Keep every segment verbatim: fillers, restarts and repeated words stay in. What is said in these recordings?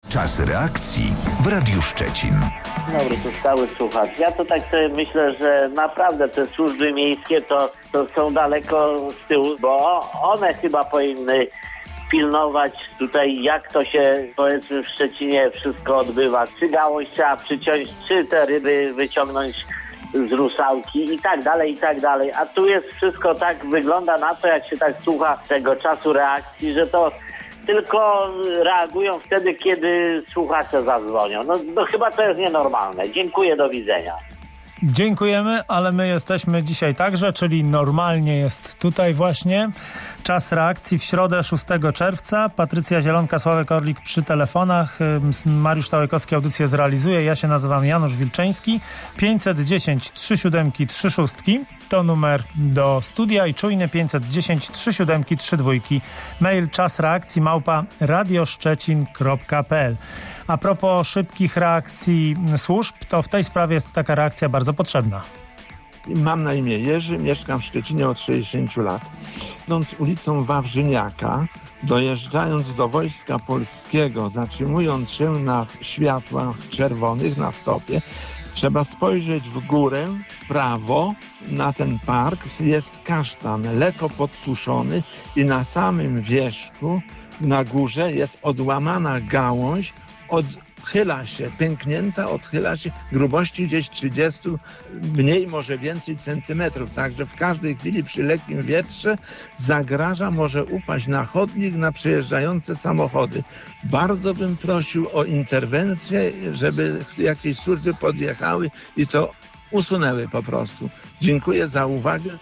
Czas reakcji w Radiu Szczecin. Dobry, to stały słuchacz. Ja to tak sobie myślę, że naprawdę te służby miejskie to, to są daleko z tyłu, bo one chyba powinny pilnować tutaj, jak to się, powiedzmy, w Szczecinie wszystko odbywa. Czy gałąź trzeba przyciąć, czy te ryby wyciągnąć z rusałki i tak dalej, i tak dalej. A tu jest wszystko tak, wygląda na to, jak się tak słucha tego czasu reakcji, że to tylko reagują wtedy, kiedy słuchacze zadzwonią. No, no chyba to jest nienormalne. Dziękuję, do widzenia. Dziękujemy, ale my jesteśmy dzisiaj także, czyli normalnie jest tutaj właśnie. Czas reakcji w środę szóstego czerwca. Patrycja Zielonka, Sławek Orlik przy telefonach. Mariusz Tałekowski audycję zrealizuje. Ja się nazywam Janusz Wilczyński. pięćset dziesięć trzy siódemki trzy szóstki to numer do studia i czujny pięćset dziesięć trzy siódemki trzy dwójki. Mail czas reakcji małpa radioszczecin kropka p l. A propos szybkich reakcji służb, to w tej sprawie jest taka reakcja bardzo potrzebna. Mam na imię Jerzy, mieszkam w Szczecinie od sześćdziesięciu lat. Idąc ulicą Wawrzyniaka, dojeżdżając do Wojska Polskiego, zatrzymując się na światłach czerwonych na stopie, trzeba spojrzeć w górę, w prawo, na ten park. Jest kasztan lekko podsuszony i na samym wierzchu, na górze jest odłamana gałąź, odchyla się, pęknięta, odchyla się grubości gdzieś trzydzieści, mniej może więcej centymetrów. Także w każdej chwili przy lekkim wietrze zagraża, może upaść na chodnik, na przejeżdżające samochody. Bardzo bym prosił o interwencję, żeby jakieś służby podjechały i to usunęły po prostu. Dziękuję za uwagę.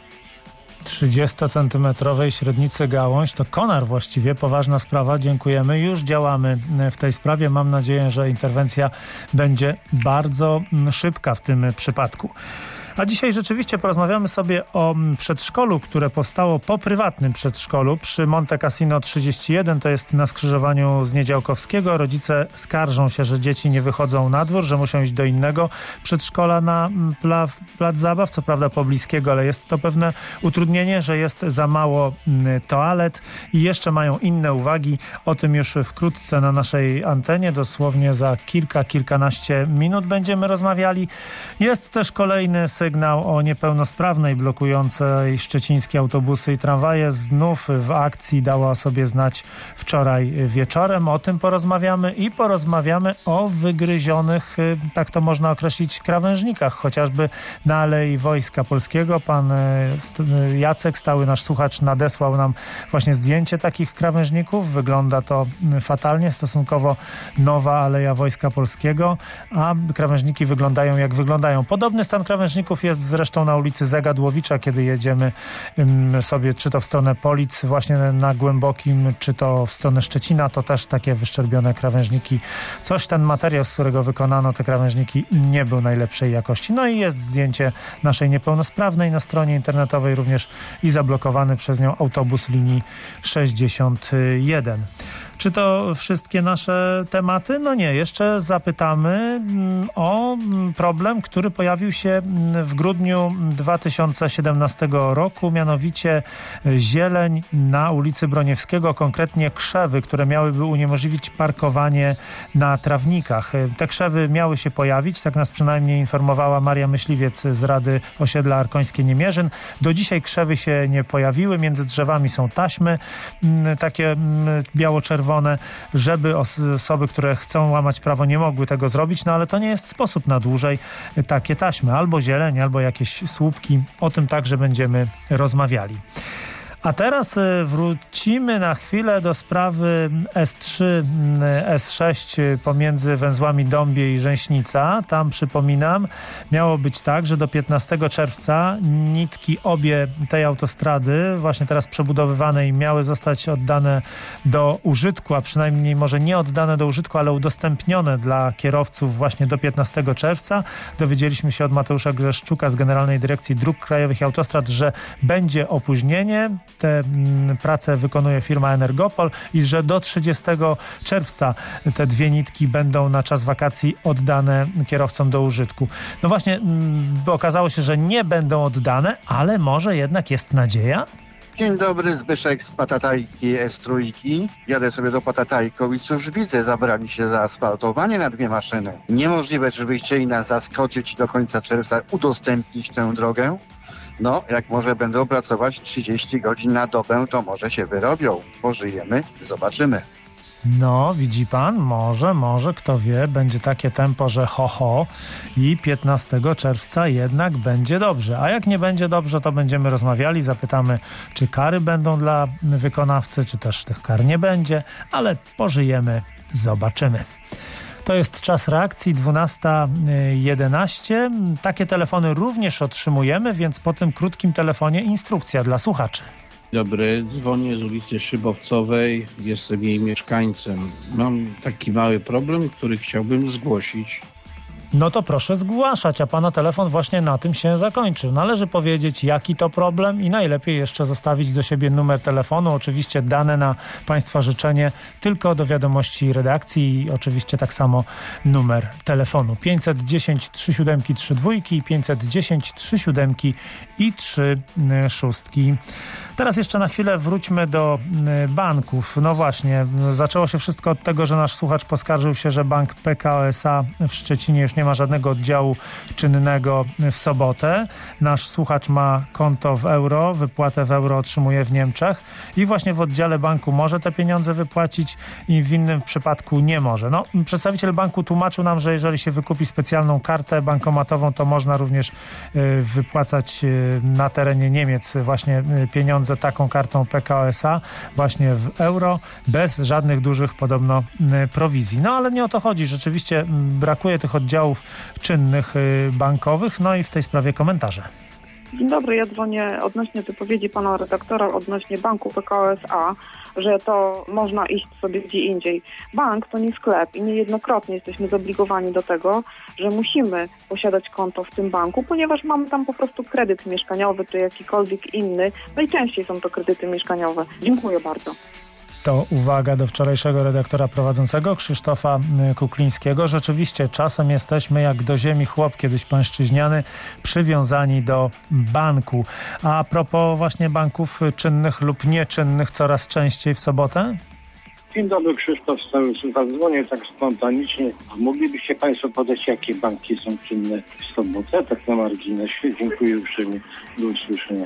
trzydziestocentymetrowej średnicy gałąź, to konar właściwie, poważna sprawa, dziękujemy. Już działamy w tej sprawie, mam nadzieję, że interwencja będzie bardzo szybka w tym przypadku. A dzisiaj rzeczywiście porozmawiamy sobie o przedszkolu, które powstało po prywatnym przedszkolu przy Monte Cassino trzydzieści jeden, to jest na skrzyżowaniu z Niedziałkowskiego. Rodzice skarżą się, że dzieci nie wychodzą na dwór, że muszą iść do innego przedszkola na pla, plac zabaw, co prawda pobliskiego, ale jest to pewne utrudnienie, że jest za mało toalet i jeszcze mają inne uwagi. O tym już wkrótce na naszej antenie, dosłownie za kilka, kilkanaście minut będziemy rozmawiali. Jest też kolejny sygnał Sygnał o niepełnosprawnej blokującej szczecińskie autobusy i tramwaje. Znów w akcji dała o sobie znać wczoraj wieczorem. O tym porozmawiamy i porozmawiamy o wygryzionych, tak to można określić, krawężnikach, chociażby na Alei Wojska Polskiego. Pan Jacek, stały nasz słuchacz, nadesłał nam właśnie zdjęcie takich krawężników. Wygląda to fatalnie, stosunkowo nowa Aleja Wojska Polskiego, a krawężniki wyglądają jak wyglądają. Podobny stan krawężników jest zresztą na ulicy Zagadłowicza, kiedy jedziemy sobie czy to w stronę Polic właśnie na Głębokim, czy to w stronę Szczecina, to też takie wyszczerbione krawężniki. Coś ten materiał, z którego wykonano te krawężniki, nie był najlepszej jakości. No i jest zdjęcie naszej niepełnosprawnej na stronie internetowej również i zablokowany przez nią autobus linii sześćdziesiąt jeden. Czy to wszystkie nasze tematy? No nie, jeszcze zapytamy o problem, który pojawił się w grudniu dwa tysiące siedemnastego roku, mianowicie zieleń na ulicy Broniewskiego, konkretnie krzewy, które miałyby uniemożliwić parkowanie na trawnikach. Te krzewy miały się pojawić, tak nas przynajmniej informowała Maria Myśliwiec z Rady Osiedla Arkońskie Niemierzyn. Do dzisiaj krzewy się nie pojawiły, między drzewami są taśmy, takie biało-czerwone, żeby osoby, które chcą łamać prawo, nie mogły tego zrobić, no ale to nie jest sposób na dłużej. Takie taśmy, albo zieleń, albo jakieś słupki. O tym także będziemy rozmawiali. A teraz wrócimy na chwilę do sprawy S trzy, S sześć pomiędzy węzłami Dąbie i Rzęśnica. Tam, przypominam, miało być tak, że do piętnastego czerwca nitki obie tej autostrady, właśnie teraz przebudowywanej, miały zostać oddane do użytku, a przynajmniej może nie oddane do użytku, ale udostępnione dla kierowców właśnie do piętnastego czerwca. Dowiedzieliśmy się od Mateusza Grzeszczuka z Generalnej Dyrekcji Dróg Krajowych i Autostrad, że będzie opóźnienie. Te prace wykonuje firma Energopol i że do trzydziestego czerwca te dwie nitki będą na czas wakacji oddane kierowcom do użytku. No właśnie, bo okazało się, że nie będą oddane, ale może jednak jest nadzieja? Dzień dobry, Zbyszek z Patatajki S trzy. Jadę sobie do Patatajkow i cóż widzę, zabrali się za asfaltowanie na dwie maszyny. Niemożliwe, żeby chcieli nas zaskoczyć do końca czerwca, udostępnić tę drogę. No, jak może będą pracować trzydzieści godzin na dobę, to może się wyrobią. Pożyjemy, zobaczymy. No, widzi pan, może, może, kto wie, będzie takie tempo, że ho, ho i piętnastego czerwca jednak będzie dobrze. A jak nie będzie dobrze, to będziemy rozmawiali, zapytamy, czy kary będą dla wykonawcy, czy też tych kar nie będzie, ale pożyjemy, zobaczymy. To jest czas reakcji, dwunasta jedenaście. Takie telefony również otrzymujemy, więc po tym krótkim telefonie instrukcja dla słuchaczy. Dobry, dzwonię z ulicy Szybowcowej, jestem jej mieszkańcem. Mam taki mały problem, który chciałbym zgłosić. No to proszę zgłaszać, a pana telefon właśnie na tym się zakończył. Należy powiedzieć, jaki to problem i najlepiej jeszcze zostawić do siebie numer telefonu, oczywiście dane na państwa życzenie, tylko do wiadomości redakcji i oczywiście tak samo numer telefonu. pięćset dziesięć trzy siedem trzy dwa i pięćset dziesięć trzy siedem i trzy szóstki. Teraz jeszcze na chwilę wróćmy do banków. No właśnie, zaczęło się wszystko od tego, że nasz słuchacz poskarżył się, że bank P K O S A w Szczecinie już nie ma żadnego oddziału czynnego w sobotę. Nasz słuchacz ma konto w euro, wypłatę w euro otrzymuje w Niemczech i właśnie w oddziale banku może te pieniądze wypłacić i w innym przypadku nie może. No, przedstawiciel banku tłumaczył nam, że jeżeli się wykupi specjalną kartę bankomatową, to można również y, wypłacać y, na terenie Niemiec właśnie y, pieniądze taką kartą P K O S A właśnie w euro, bez żadnych dużych podobno y, prowizji. No ale nie o to chodzi. Rzeczywiście y, brakuje tych oddziałów czynnych y, bankowych. No i w tej sprawie komentarze. Dzień dobry, ja dzwonię odnośnie wypowiedzi pana redaktora odnośnie banku P K O S A, że to można iść sobie gdzie indziej. Bank to nie sklep i niejednokrotnie jesteśmy zobligowani do tego, że musimy posiadać konto w tym banku, ponieważ mamy tam po prostu kredyt mieszkaniowy czy jakikolwiek inny. Najczęściej są to kredyty mieszkaniowe. Dziękuję bardzo. To uwaga do wczorajszego redaktora prowadzącego Krzysztofa Kuklińskiego. Rzeczywiście czasem jesteśmy jak do ziemi chłop kiedyś pańszczyźniany, przywiązani do banku. A propos właśnie banków czynnych lub nieczynnych coraz częściej w sobotę? Dzień dobry, Krzysztof Stanisław. Dzwonię tak spontanicznie. A moglibyście państwo podać, jakie banki są czynne w sobotę? Tak na marginesie. Dziękuję uprzejmie. Do usłyszenia.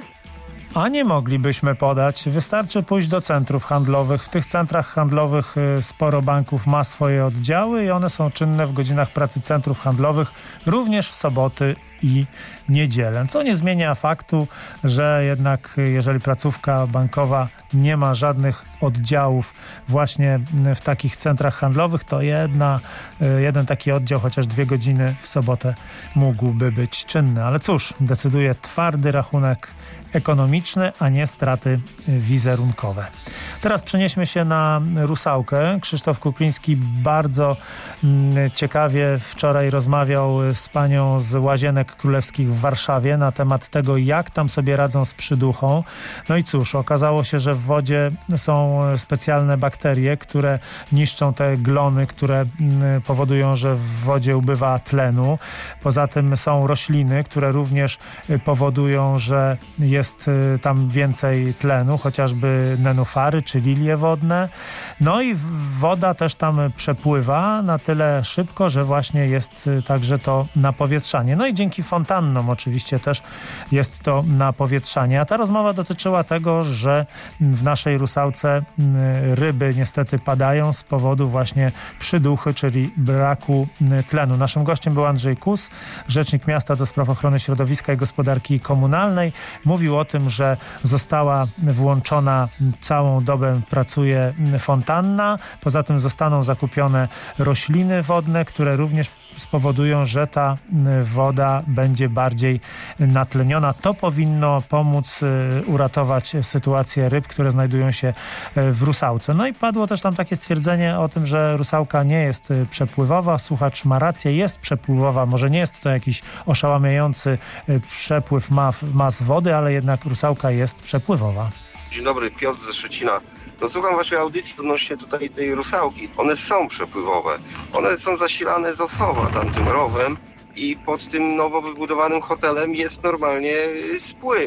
A nie moglibyśmy podać. Wystarczy pójść do centrów handlowych. W tych centrach handlowych sporo banków ma swoje oddziały i one są czynne w godzinach pracy centrów handlowych, również w soboty i niedzielę. Co nie zmienia faktu, że jednak jeżeli placówka bankowa nie ma żadnych oddziałów właśnie w takich centrach handlowych, to jedna, jeden taki oddział chociaż dwie godziny w sobotę mógłby być czynny. Ale cóż, decyduje twardy rachunek ekonomiczny, a nie straty wizerunkowe. Teraz przenieśmy się na Rusałkę. Krzysztof Kukliński bardzo mm, ciekawie wczoraj rozmawiał z panią z Łazienek Królewskich w Warszawie na temat tego, jak tam sobie radzą z przyduchą. No i cóż, okazało się, że w wodzie są specjalne bakterie, które niszczą te glony, które mm, powodują, że w wodzie ubywa tlenu. Poza tym są rośliny, które również powodują, że jest jest tam więcej tlenu, chociażby nenufary czy lilie wodne. No i woda też tam przepływa na tyle szybko, że właśnie jest także to napowietrzanie. No i dzięki fontannom oczywiście też jest to napowietrzanie. A ta rozmowa dotyczyła tego, że w naszej Rusałce ryby niestety padają z powodu właśnie przyduchy, czyli braku tlenu. Naszym gościem był Andrzej Kus, rzecznik miasta do spraw ochrony środowiska i gospodarki komunalnej. Mówił o tym, że została włączona, całą dobę pracuje fontanna. Poza tym zostaną zakupione rośliny wodne, które również spowodują, że ta woda będzie bardziej natleniona. To powinno pomóc uratować sytuację ryb, które znajdują się w Rusałce. No i padło też tam takie stwierdzenie o tym, że Rusałka nie jest przepływowa. Słuchacz ma rację, jest przepływowa. Może nie jest to jakiś oszałamiający przepływ mas wody, ale jednak Rusałka jest przepływowa. Dzień dobry, Piotr ze Szczecina. No słucham waszej audycji odnośnie tutaj tej Rusałki. One są przepływowe. One są zasilane z Osowa, tamtym rowem i pod tym nowo wybudowanym hotelem jest normalnie spływ.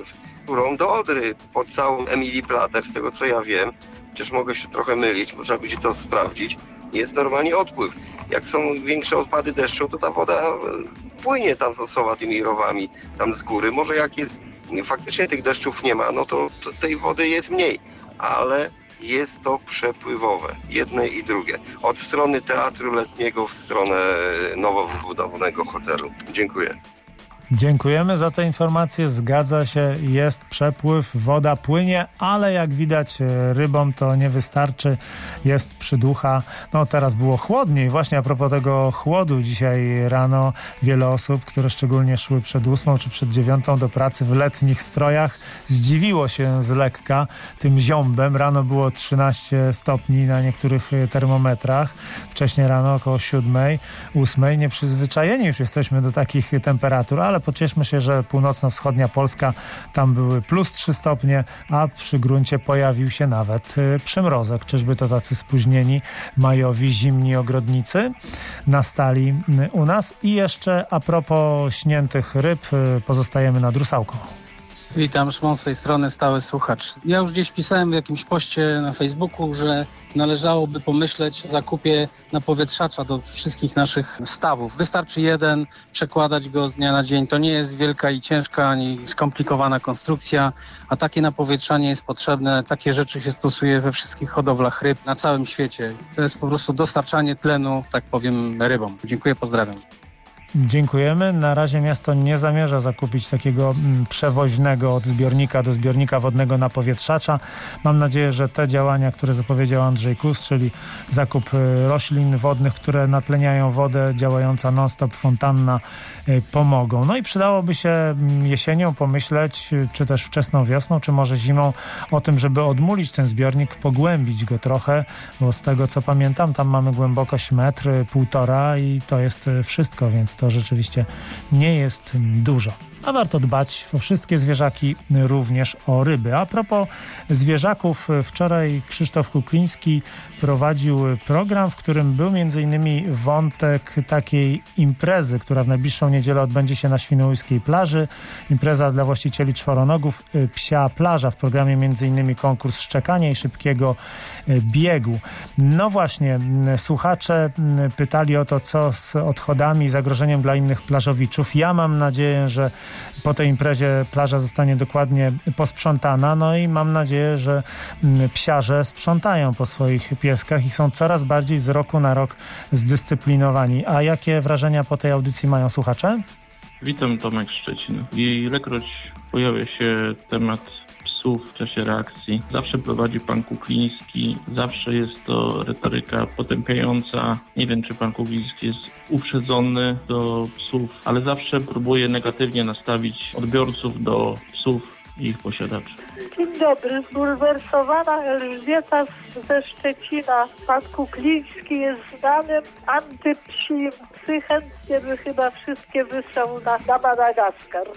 górą do Odry, pod całą Emilii-Platę, z tego co ja wiem. Chociaż mogę się trochę mylić, bo trzeba będzie to sprawdzić. Jest normalnie odpływ. Jak są większe odpady deszczu, to ta woda płynie tam z Osowa tymi rowami, tam z góry. Może jak jest, faktycznie tych deszczów nie ma, no to, to tej wody jest mniej. Ale jest to przepływowe, jedne i drugie. Od strony Teatru Letniego w stronę nowo wybudowanego hotelu. Dziękuję. Dziękujemy za te informacje. Zgadza się, jest przepływ, woda płynie, ale jak widać rybom to nie wystarczy. Jest przyducha. No teraz było chłodniej. Właśnie a propos tego chłodu dzisiaj rano wiele osób, które szczególnie szły przed ósmą czy przed dziewiątą do pracy w letnich strojach, zdziwiło się z lekka tym ziąbem. Rano było trzynaście stopni na niektórych termometrach. Wcześniej rano około siódmej, ósmej. Nieprzyzwyczajeni już jesteśmy do takich temperatur, ale pocieszmy się, że północno-wschodnia Polska, tam były plus trzy stopnie, a przy gruncie pojawił się nawet przymrozek. Czyżby to tacy spóźnieni, majowi, zimni ogrodnicy nastali u nas? I jeszcze a propos śniętych ryb, pozostajemy nad Rusałką. Witam, Szymon z tej strony, stały słuchacz. Ja już gdzieś pisałem w jakimś poście na Facebooku, że należałoby pomyśleć o zakupie napowietrzacza do wszystkich naszych stawów. Wystarczy jeden, przekładać go z dnia na dzień. To nie jest wielka i ciężka ani skomplikowana konstrukcja, a takie napowietrzanie jest potrzebne. Takie rzeczy się stosuje we wszystkich hodowlach ryb na całym świecie. To jest po prostu dostarczanie tlenu, tak powiem, rybom. Dziękuję, pozdrawiam. Dziękujemy. Na razie miasto nie zamierza zakupić takiego mm, przewoźnego od zbiornika do zbiornika wodnego napowietrzacza. Mam nadzieję, że te działania, które zapowiedział Andrzej Kus, czyli zakup y, roślin wodnych, które natleniają wodę, działająca non-stop fontanna, y, pomogą. No i przydałoby się y, jesienią pomyśleć, y, czy też wczesną wiosną, czy może zimą o tym, żeby odmulić ten zbiornik, pogłębić go trochę, bo z tego co pamiętam, tam mamy głębokość metr, y, półtora i to jest y, wszystko, więc to To rzeczywiście nie jest dużo. A warto dbać o wszystkie zwierzaki, również o ryby. A propos zwierzaków, wczoraj Krzysztof Kukliński prowadził program, w którym był między innymi wątek takiej imprezy, która w najbliższą niedzielę odbędzie się na Świnoujskiej plaży. Impreza dla właścicieli czworonogów, Psia Plaża. W programie między innymi konkurs szczekania i szybkiego biegu. No właśnie, słuchacze pytali o to, co z odchodami i zagrożeniem dla innych plażowiczów. Ja mam nadzieję, że po tej imprezie plaża zostanie dokładnie posprzątana, no i mam nadzieję, że psiarze sprzątają po swoich pieskach i są coraz bardziej z roku na rok zdyscyplinowani. A jakie wrażenia po tej audycji mają słuchacze? Witam, Tomek Szczecin. Ilekroć pojawia się temat psów w czasie reakcji, zawsze prowadzi pan Kukliński, zawsze jest to retoryka potępiająca. Nie wiem, czy pan Kukliński jest uprzedzony do psów, ale zawsze próbuje negatywnie nastawić odbiorców do psów i ich posiadaczy. Dzień dobry, zbulwersowana Elżbieta ze Szczecina. Pan Kukliński jest znanym antypsim. Psy chętnie by chyba wszystkie wysłał na, na Madagaskar.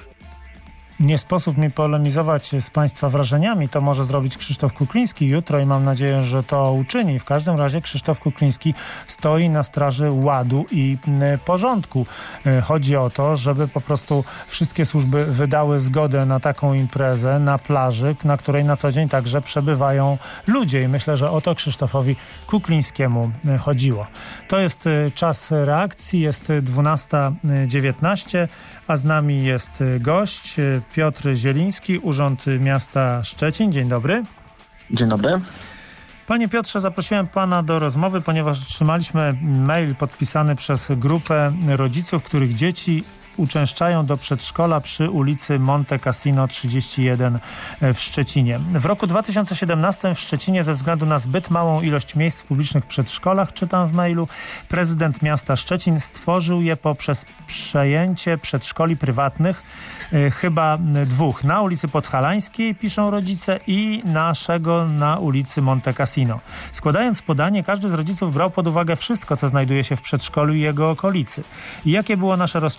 Nie sposób mi polemizować z Państwa wrażeniami. To może zrobić Krzysztof Kukliński jutro i mam nadzieję, że to uczyni. W każdym razie Krzysztof Kukliński stoi na straży ładu i porządku. Chodzi o to, żeby po prostu wszystkie służby wydały zgodę na taką imprezę na plaży, na której na co dzień także przebywają ludzie. I myślę, że o to Krzysztofowi Kuklińskiemu chodziło. To jest czas reakcji. Jest dwunasta dziewiętnaście, a z nami jest gość Piotr Zieliński, Urząd Miasta Szczecin. Dzień dobry. Dzień dobry. Panie Piotrze, zaprosiłem pana do rozmowy, ponieważ otrzymaliśmy mail podpisany przez grupę rodziców, których dzieci uczęszczają do przedszkola przy ulicy Monte Cassino trzydzieści jeden w Szczecinie. W roku dwa tysiące siedemnastym w Szczecinie ze względu na zbyt małą ilość miejsc w publicznych przedszkolach, czytam w mailu, prezydent miasta Szczecin stworzył je poprzez przejęcie przedszkoli prywatnych, y, chyba dwóch, na ulicy Podhalańskiej, piszą rodzice, i naszego na ulicy Monte Cassino. Składając podanie, każdy z rodziców brał pod uwagę wszystko, co znajduje się w przedszkolu i jego okolicy. I jakie było nasze rozczarowanie,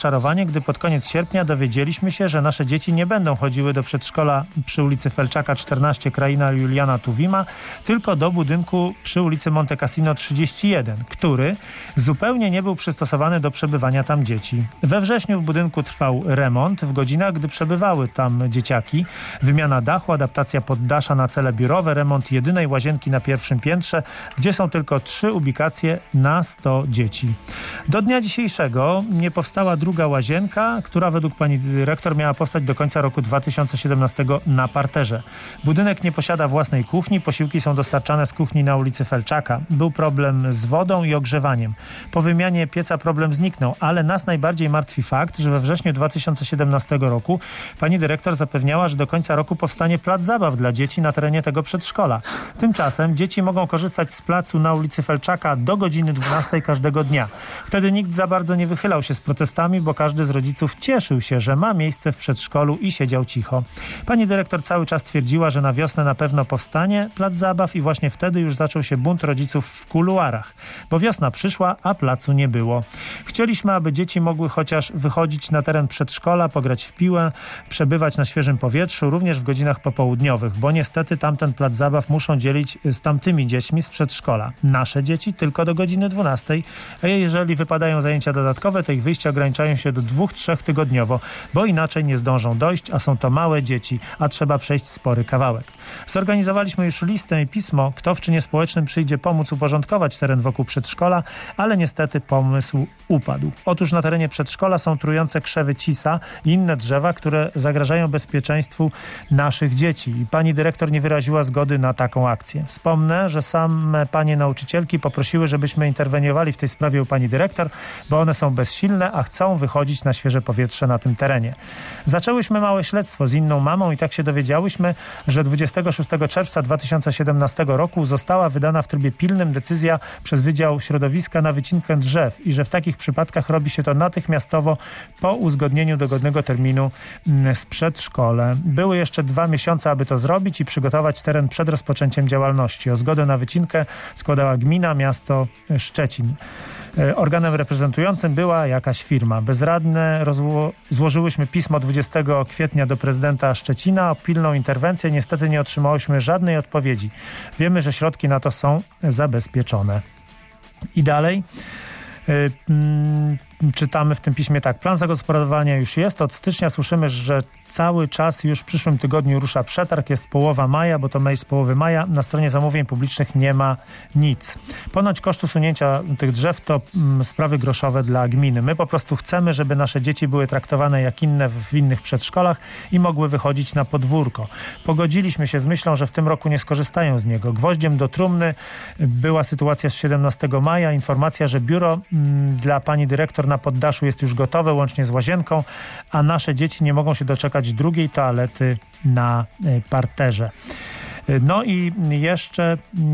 gdy pod koniec sierpnia dowiedzieliśmy się, że nasze dzieci nie będą chodziły do przedszkola przy ulicy Felczaka czternaście Kraina Juliana Tuwima, tylko do budynku przy ulicy Monte Cassino trzydzieści jeden, który zupełnie nie był przystosowany do przebywania tam dzieci. We wrześniu w budynku trwał remont w godzinach, gdy przebywały tam dzieciaki. Wymiana dachu, adaptacja poddasza na cele biurowe, remont jedynej łazienki na pierwszym piętrze, gdzie są tylko trzy ubikacje na sto dzieci. Do dnia dzisiejszego nie powstała druga łazienka, która według pani dyrektor miała powstać do końca roku dwa tysiące siedemnastego na parterze. Budynek nie posiada własnej kuchni, posiłki są dostarczane z kuchni na ulicy Felczaka. Był problem z wodą i ogrzewaniem. Po wymianie pieca problem zniknął, ale nas najbardziej martwi fakt, że we wrześniu dwa tysiące siedemnastego roku pani dyrektor zapewniała, że do końca roku powstanie plac zabaw dla dzieci na terenie tego przedszkola. Tymczasem dzieci mogą korzystać z placu na ulicy Felczaka do godziny dwunastej każdego dnia. Wtedy nikt za bardzo nie wychylał się z protestami, bo każdy z rodziców cieszył się, że ma miejsce w przedszkolu i siedział cicho. Pani dyrektor cały czas twierdziła, że na wiosnę na pewno powstanie plac zabaw i właśnie wtedy już zaczął się bunt rodziców w kuluarach, bo wiosna przyszła, a placu nie było. Chcieliśmy, aby dzieci mogły chociaż wychodzić na teren przedszkola, pograć w piłę, przebywać na świeżym powietrzu, również w godzinach popołudniowych, bo niestety tamten plac zabaw muszą dzielić z tamtymi dziećmi z przedszkola. Nasze dzieci tylko do godziny dwunastej, a jeżeli wypadają zajęcia dodatkowe, to ich wyjścia ograniczają się do dwóch, trzech tygodniowo, bo inaczej nie zdążą dojść, a są to małe dzieci, a trzeba przejść spory kawałek. Zorganizowaliśmy już listę i pismo, kto w czynie społecznym przyjdzie pomóc uporządkować teren wokół przedszkola, ale niestety pomysł upadł. Otóż na terenie przedszkola są trujące krzewy cisa i inne drzewa, które zagrażają bezpieczeństwu naszych dzieci. I pani dyrektor nie wyraziła zgody na taką akcję. Wspomnę, że same panie nauczycielki poprosiły, żebyśmy interweniowali w tej sprawie u pani dyrektor, bo one są bezsilne, a chcą wychodzić na świeże powietrze na tym terenie. Zaczęłyśmy małe śledztwo z inną mamą i tak się dowiedziałyśmy, że dwudziestego szóstego czerwca dwa tysiące siedemnastego roku została wydana w trybie pilnym decyzja przez Wydział Środowiska na wycinkę drzew i że w takich przypadkach robi się to natychmiastowo po uzgodnieniu dogodnego terminu z przedszkole. Były jeszcze dwa miesiące, aby to zrobić i przygotować teren przed rozpoczęciem działalności. O zgodę na wycinkę składała gmina, miasto Szczecin. Organem reprezentującym była jakaś firma. Bezradne rozło- złożyłyśmy pismo dwudziestego kwietnia do prezydenta Szczecina o pilną interwencję. Niestety nie otrzymałyśmy żadnej odpowiedzi. Wiemy, że środki na to są zabezpieczone. I dalej yy, yy, czytamy w tym piśmie tak. Plan zagospodarowania już jest. Od stycznia słyszymy, że cały czas już w przyszłym tygodniu rusza przetarg. Jest połowa maja, bo to mail z połowy maja. Na stronie zamówień publicznych nie ma nic. Ponoć koszt usunięcia tych drzew to mm, sprawy groszowe dla gminy. My po prostu chcemy, żeby nasze dzieci były traktowane jak inne w innych przedszkolach i mogły wychodzić na podwórko. Pogodziliśmy się z myślą, że w tym roku nie skorzystają z niego. Gwoździem do trumny była sytuacja z siedemnastego maja. Informacja, że biuro mm, dla pani dyrektor na poddaszu jest już gotowe, łącznie z łazienką, a nasze dzieci nie mogą się doczekać drugiej toalety na parterze. No i jeszcze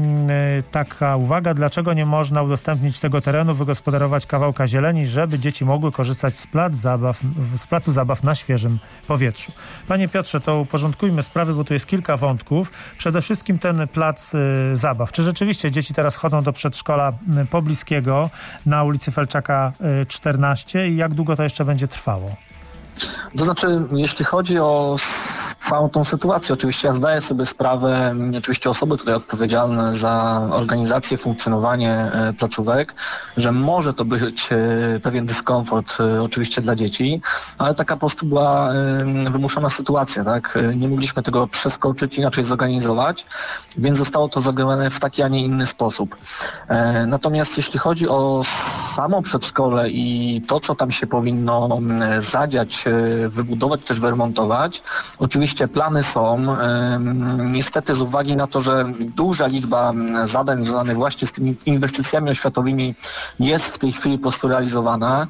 taka uwaga, dlaczego nie można udostępnić tego terenu, wygospodarować kawałka zieleni, żeby dzieci mogły korzystać z, plac zabaw, z placu zabaw na świeżym powietrzu. Panie Piotrze, to uporządkujmy sprawy, bo tu jest kilka wątków. Przede wszystkim ten plac zabaw. Czy rzeczywiście dzieci teraz chodzą do przedszkola pobliskiego na ulicy Felczaka czternaście i jak długo to jeszcze będzie trwało? To znaczy, jeśli chodzi o całą tą sytuację, oczywiście ja zdaję sobie sprawę, oczywiście osoby tutaj odpowiedzialne za organizację, funkcjonowanie placówek, że może to być pewien dyskomfort oczywiście dla dzieci, ale taka po prostu była wymuszona sytuacja, tak? Nie mogliśmy tego przeskoczyć, inaczej zorganizować, więc zostało to zrobione w taki, a nie inny sposób. Natomiast jeśli chodzi o samo przedszkole i to, co tam się powinno zadziać, wybudować, też wyremontować, oczywiście plany są. Niestety z uwagi na to, że duża liczba zadań związanych właśnie z tymi inwestycjami oświatowymi jest w tej chwili po prostu realizowana.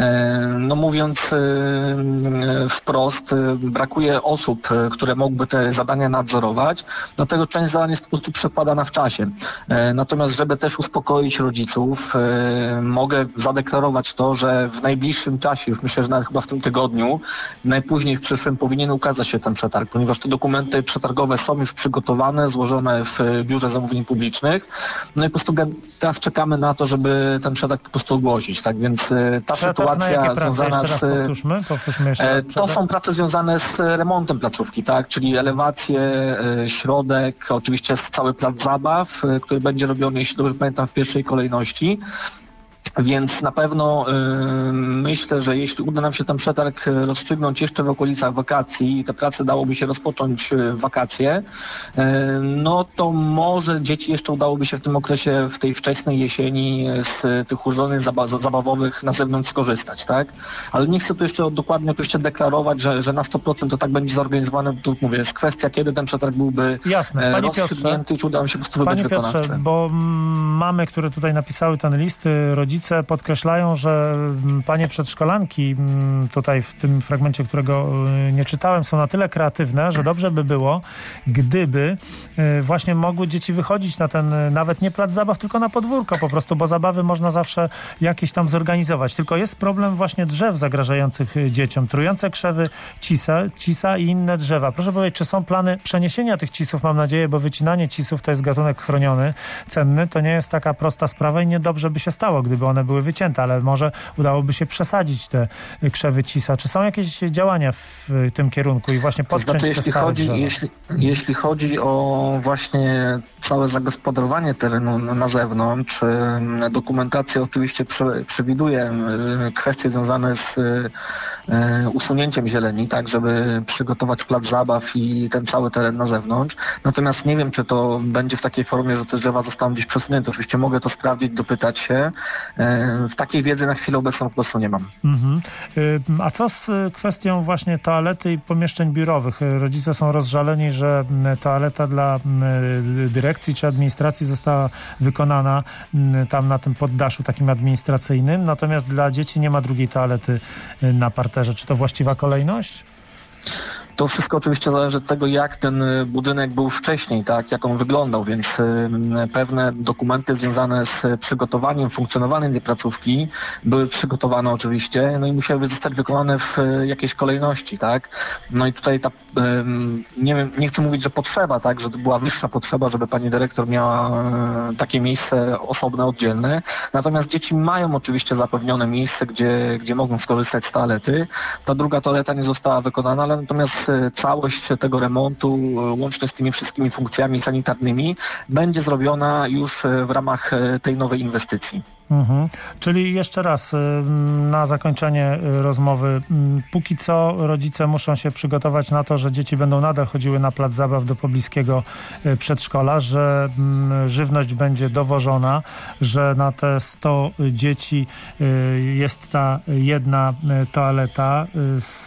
No mówiąc wprost, brakuje osób, które mogłyby te zadania nadzorować, dlatego część zadań jest po prostu przekładana w czasie. Natomiast żeby też uspokoić rodziców, mogę zadeklarować to, że w najbliższym czasie, już myślę, że nawet chyba w tym tygodniu, najpóźniej w przyszłym powinien ukazać się ten przetarg przetarg, ponieważ te dokumenty przetargowe są już przygotowane, złożone w Biurze Zamówień Publicznych. No i po prostu teraz czekamy na to, żeby ten przetarg po prostu ogłosić. Tak więc ta przetarg sytuacja na jakie związana prace? Jeszcze raz powtórzmy, powtórzmy jeszcze raz to są prace związane z remontem placówki, tak, czyli elewacje, środek, oczywiście cały plac zabaw, który będzie robiony, jeśli dobrze pamiętam, w pierwszej kolejności. Więc na pewno y, myślę, że jeśli uda nam się ten przetarg rozstrzygnąć jeszcze w okolicach wakacji i te prace dałoby się rozpocząć w wakacje, y, no to może dzieci jeszcze udałoby się w tym okresie, w tej wczesnej jesieni z tych urządzeń zaba- zabawowych na zewnątrz skorzystać, tak? Ale nie chcę tu jeszcze dokładnie oczywiście deklarować, że, że na sto procent to tak będzie zorganizowane, tu mówię, jest kwestia, kiedy ten przetarg byłby Jasne. Panie rozstrzygnięty i czy uda nam się po prostu wybrać Panie Piotrze, wykonawcę. bo mamy, które tutaj napisały ten list, rodzice podkreślają, że panie przedszkolanki tutaj w tym fragmencie, którego nie czytałem, są na tyle kreatywne, że dobrze by było, gdyby właśnie mogły dzieci wychodzić na ten, nawet nie plac zabaw, tylko na podwórko po prostu, bo zabawy można zawsze jakieś tam zorganizować. Tylko jest problem właśnie drzew zagrażających dzieciom. Trujące krzewy cisa, cisa i inne drzewa. Proszę powiedzieć, czy są plany przeniesienia tych cisów, mam nadzieję, bo wycinanie cisów to jest gatunek chroniony, cenny, to nie jest taka prosta sprawa i niedobrze by się stało, gdyby one były wycięte, ale może udałoby się przesadzić te krzewy cisa. Czy są jakieś działania w tym kierunku i właśnie podciąć to znaczy, te jeśli stare chodzi, drzewa? jeśli, jeśli chodzi o właśnie całe zagospodarowanie terenu na zewnątrz, dokumentacja oczywiście prze, przewiduje kwestie związane z usunięciem zieleni, tak, żeby przygotować plac zabaw i ten cały teren na zewnątrz. Natomiast nie wiem, czy to będzie w takiej formie, że te drzewa zostaną gdzieś przesunięte. Oczywiście mogę to sprawdzić, dopytać się. W takiej wiedzy na chwilę obecną po prostu nie mam. Mhm. A co z kwestią właśnie toalety i pomieszczeń biurowych? Rodzice są rozżaleni, że toaleta dla dyrekcji czy administracji została wykonana tam na tym poddaszu takim administracyjnym, natomiast dla dzieci nie ma drugiej toalety na parterze. Czy to właściwa kolejność? To wszystko oczywiście zależy od tego, jak ten budynek był wcześniej, tak, jak on wyglądał, więc pewne dokumenty związane z przygotowaniem, funkcjonowaniem tej placówki były przygotowane oczywiście, no i musiały zostać wykonane w jakiejś kolejności, tak. No i tutaj ta, nie wiem, nie chcę mówić, że potrzeba, tak, że to była wyższa potrzeba, żeby pani dyrektor miała takie miejsce osobne, oddzielne, natomiast dzieci mają oczywiście zapewnione miejsce, gdzie, gdzie mogą skorzystać z toalety. Ta druga toaleta nie została wykonana, ale natomiast całość tego remontu, łącznie z tymi wszystkimi funkcjami sanitarnymi, będzie zrobiona już w ramach tej nowej inwestycji. Mhm. Czyli jeszcze raz na zakończenie rozmowy. Póki co rodzice muszą się przygotować na to, że dzieci będą nadal chodziły na plac zabaw do pobliskiego przedszkola, że żywność będzie dowożona, że na te sto dzieci jest ta jedna toaleta z,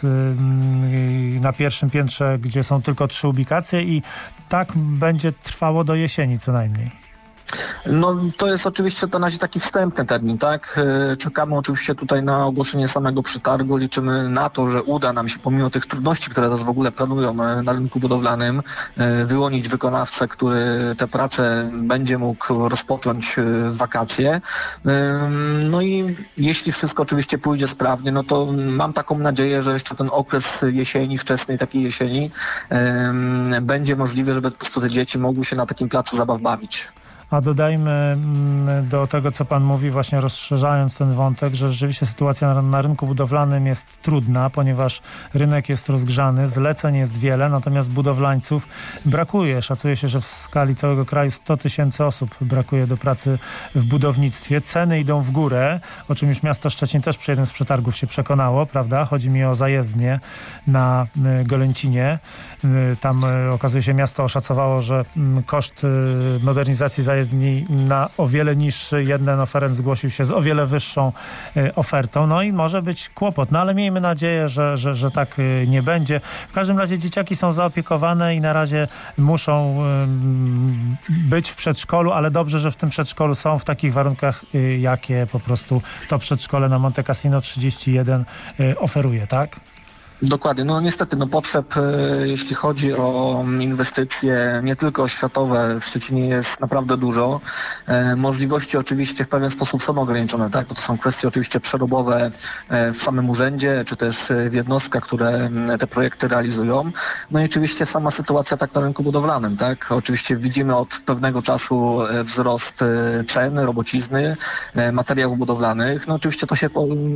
na pierwszym piętrze, gdzie są tylko trzy ubikacje i tak będzie trwało do jesieni co najmniej. No to jest oczywiście to na razie taki wstępny termin, tak? Czekamy oczywiście tutaj na ogłoszenie samego przetargu, liczymy na to, że uda nam się pomimo tych trudności, które teraz w ogóle planują na rynku budowlanym, wyłonić wykonawcę, który te prace będzie mógł rozpocząć w wakacje. No i jeśli wszystko oczywiście pójdzie sprawnie, no to mam taką nadzieję, że jeszcze ten okres jesieni, wczesnej takiej jesieni będzie możliwy, żeby po prostu te dzieci mogły się na takim placu zabaw bawić. A dodajmy do tego, co pan mówi, właśnie rozszerzając ten wątek, że rzeczywiście sytuacja na, na rynku budowlanym jest trudna, ponieważ rynek jest rozgrzany, zleceń jest wiele, natomiast budowlańców brakuje. Szacuje się, że w skali całego kraju sto tysięcy osób brakuje do pracy w budownictwie. Ceny idą w górę, o czym już miasto Szczecin też przy jednym z przetargów się przekonało, prawda? Chodzi mi o zajezdnię na Golęcinie. Tam okazuje się, miasto oszacowało, że koszt modernizacji zajezdni na o wiele niższy, jeden oferent zgłosił się z o wiele wyższą y, ofertą, no i może być kłopot, no ale miejmy nadzieję, że, że, że tak y, nie będzie. W każdym razie dzieciaki są zaopiekowane i na razie muszą y, być w przedszkolu, ale dobrze, że w tym przedszkolu są w takich warunkach, y, jakie po prostu to przedszkole na Monte Cassino trzydzieści jeden y, oferuje, tak? Dokładnie. No niestety, no potrzeb, jeśli chodzi o inwestycje, nie tylko oświatowe, w Szczecinie jest naprawdę dużo. Możliwości oczywiście w pewien sposób są ograniczone, tak? Bo to są kwestie oczywiście przerobowe w samym urzędzie, czy też w jednostkach, które te projekty realizują. No i oczywiście sama sytuacja tak na rynku budowlanym, tak? Oczywiście widzimy od pewnego czasu wzrost cen, robocizny, materiałów budowlanych. No oczywiście to się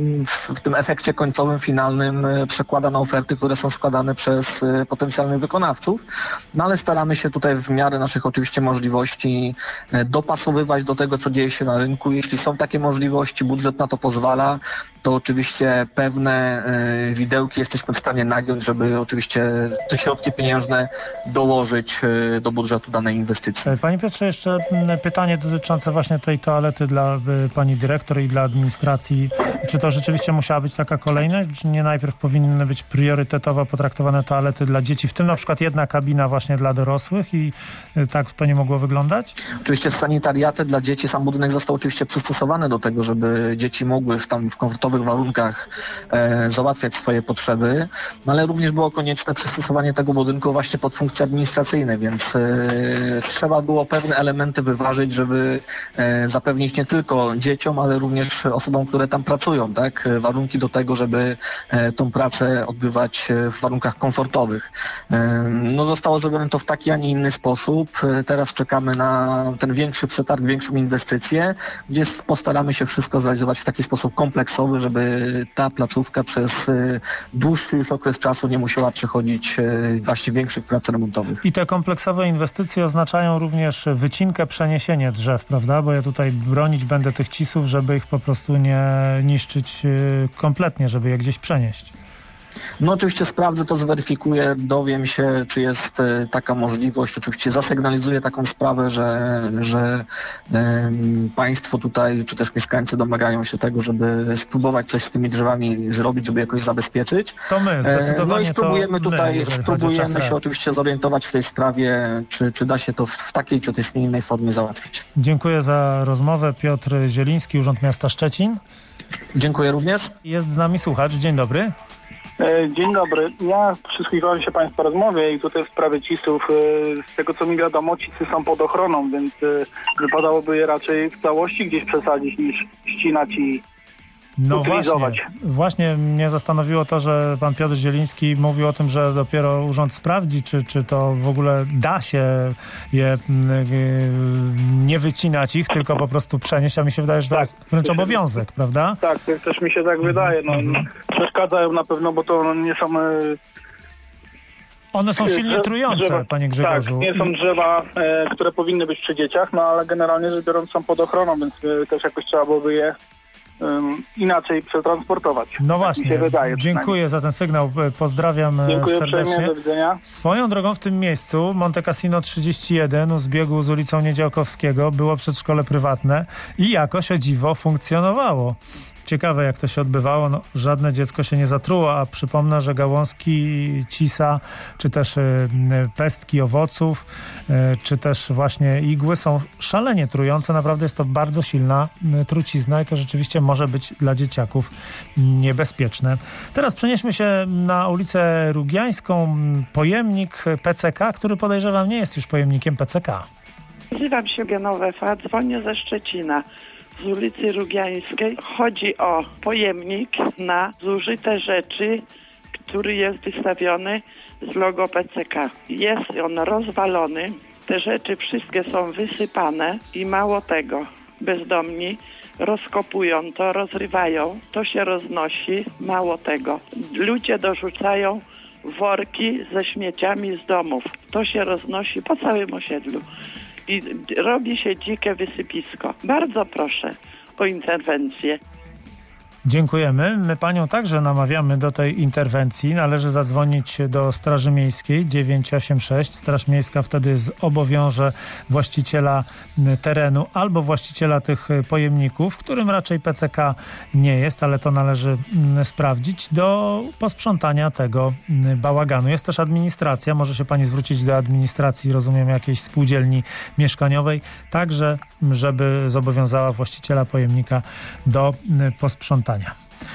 w tym efekcie końcowym, finalnym przekłada na oferty, które są składane przez potencjalnych wykonawców, no ale staramy się tutaj w miarę naszych oczywiście możliwości dopasowywać do tego, co dzieje się na rynku. Jeśli są takie możliwości, budżet na to pozwala, to oczywiście pewne widełki jesteśmy w stanie nagiąć, żeby oczywiście te środki pieniężne dołożyć do budżetu danej inwestycji. Panie Piotrze, jeszcze pytanie dotyczące właśnie tej toalety dla pani dyrektor i dla administracji. Czy to rzeczywiście musiała być taka kolejność? Czy nie najpierw powinny być priorytetowo potraktowane toalety dla dzieci, w tym na przykład jedna kabina właśnie dla dorosłych i tak to nie mogło wyglądać? Oczywiście sanitariaty dla dzieci, sam budynek został oczywiście przystosowany do tego, żeby dzieci mogły w, tam w komfortowych warunkach e, załatwiać swoje potrzeby, no ale również było konieczne przystosowanie tego budynku właśnie pod funkcje administracyjne, więc e, trzeba było pewne elementy wyważyć, żeby e, zapewnić nie tylko dzieciom, ale również osobom, które tam pracują, tak, warunki do tego, żeby e, tą pracę odbywać w warunkach komfortowych. No zostało zrobione to w taki, a nie inny sposób. Teraz czekamy na ten większy przetarg, większą inwestycję, gdzie postaramy się wszystko zrealizować w taki sposób kompleksowy, żeby ta placówka przez dłuższy już okres czasu nie musiała przechodzić właśnie większych prac remontowych. I te kompleksowe inwestycje oznaczają również wycinkę, przeniesienie drzew, prawda? Bo ja tutaj bronić będę tych cisów, żeby ich po prostu nie niszczyć kompletnie, żeby je gdzieś przenieść. No oczywiście sprawdzę to, zweryfikuję, dowiem się, czy jest e, taka możliwość. Oczywiście zasygnalizuję taką sprawę, że, że e, państwo tutaj, czy też mieszkańcy domagają się tego, żeby spróbować coś z tymi drzewami zrobić, żeby jakoś zabezpieczyć. To my, zdecydowanie. No i spróbujemy to tutaj, my, spróbujemy się oczywiście zorientować w tej sprawie, czy, czy da się to w takiej, czy też innej formie załatwić. Dziękuję za rozmowę. Piotr Zieliński, Urząd Miasta Szczecin. Dziękuję również. Jest z nami słuchacz. Dzień dobry. Dzień dobry. Ja przysłuchiwałem się Państwa rozmowie i tutaj w sprawie cisów, z tego co mi wiadomo, cisy są pod ochroną, więc wypadałoby je raczej w całości gdzieś przesadzić niż ścinać i No utylizować. właśnie, właśnie mnie zastanowiło to, że pan Piotr Zieliński mówił o tym, że dopiero urząd sprawdzi, czy, czy to w ogóle da się je nie wycinać ich, tylko po prostu przenieść, a mi się wydaje, że to tak, jest wręcz obowiązek, prawda? Tak, też mi się tak wydaje. No, mhm. Przeszkadzają na pewno, bo to nie są... One są silnie trujące, drzewa, panie Grzegorzu. Tak, nie są drzewa, e, które powinny być przy dzieciach, no ale generalnie rzecz biorąc są pod ochroną, więc e, też jakoś trzeba byłoby je Um, inaczej przetransportować. No właśnie, mi się wydaje, dziękuję za ten sygnał, pozdrawiam dziękuję serdecznie. Uprzejmie, do widzenia. Swoją drogą w tym miejscu Monte Cassino trzydzieści jeden u zbiegu z ulicą Niedziałkowskiego było przedszkole prywatne i jakoś o dziwo funkcjonowało. Ciekawe, jak to się odbywało. No, żadne dziecko się nie zatruło, a przypomnę, że gałązki cisa, czy też y, pestki owoców, y, czy też właśnie igły są szalenie trujące. Naprawdę jest to bardzo silna y, trucizna i to rzeczywiście może być dla dzieciaków niebezpieczne. Teraz przenieśmy się na ulicę Rugiańską. Pojemnik P C K, który podejrzewam nie jest już pojemnikiem P C K. Nazywam się Genowefa, dzwonię ze Szczecina. Z ulicy Rugiańskiej. Chodzi o pojemnik na zużyte rzeczy, który jest wystawiony z logo P C K. Jest on rozwalony, te rzeczy wszystkie są wysypane i mało tego, bezdomni rozkopują to, rozrywają, to się roznosi, mało tego. Ludzie dorzucają worki ze śmieciami z domów, to się roznosi po całym osiedlu. I robi się dzikie wysypisko. Bardzo proszę o interwencję. Dziękujemy. My panią także namawiamy do tej interwencji. Należy zadzwonić do Straży Miejskiej dziewięć osiem sześć. Straż Miejska wtedy zobowiąże właściciela terenu albo właściciela tych pojemników, którym raczej P C K nie jest, ale to należy sprawdzić, do posprzątania tego bałaganu. Jest też administracja. Może się pani zwrócić do administracji, rozumiem, jakiejś spółdzielni mieszkaniowej, także żeby zobowiązała właściciela pojemnika do posprzątania.